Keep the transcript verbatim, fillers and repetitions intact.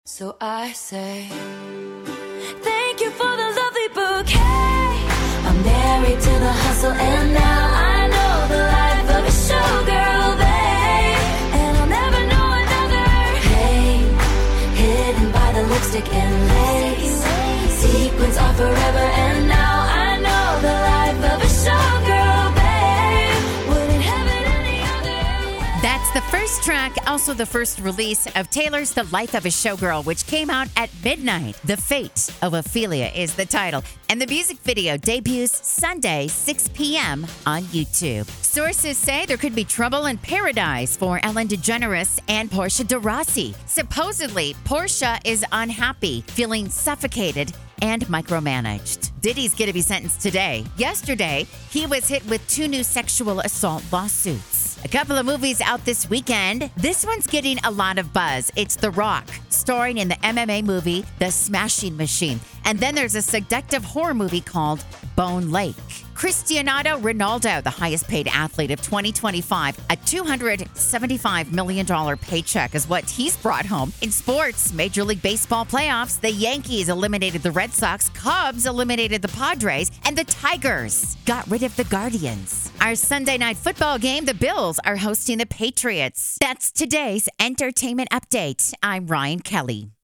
So I say, thank you for the lovely bouquet. I'm married to the hustle and now I know the life of a showgirl, babe. And I'll never know another pain hidden by the lipstick and lace. Sequins are forever and now I know the life of a showgirl, babe. Wouldn't have it any other way. That's the first track, also the first release of Taylor's The Life of a Showgirl, which came out at midnight. The Fate of Ophelia is the title. And the music video debuts Sunday, six p.m. on YouTube. Sources say there could be trouble in paradise for Ellen DeGeneres and Portia de Rossi. Supposedly, Portia is unhappy, feeling suffocated and micromanaged. Diddy's going to be sentenced today. Yesterday, he was hit with two new sexual assault lawsuits. A couple of movies out this weekend. This one's getting a lot of buzz. It's The Rock, starring in the M M A movie The Smashing Machine. And then there's a seductive horror movie called Bone Lake. Cristiano Ronaldo, the highest paid athlete of twenty twenty-five, a two hundred seventy-five million dollars paycheck is what he's brought home. In sports, Major League Baseball playoffs, the Yankees eliminated the Red Sox, Cubs eliminated the Padres, and the Tigers got rid of the Guardians. Our Sunday night football game, the Bills are hosting the Patriots. That's today's entertainment update. I'm Ryan Kelly.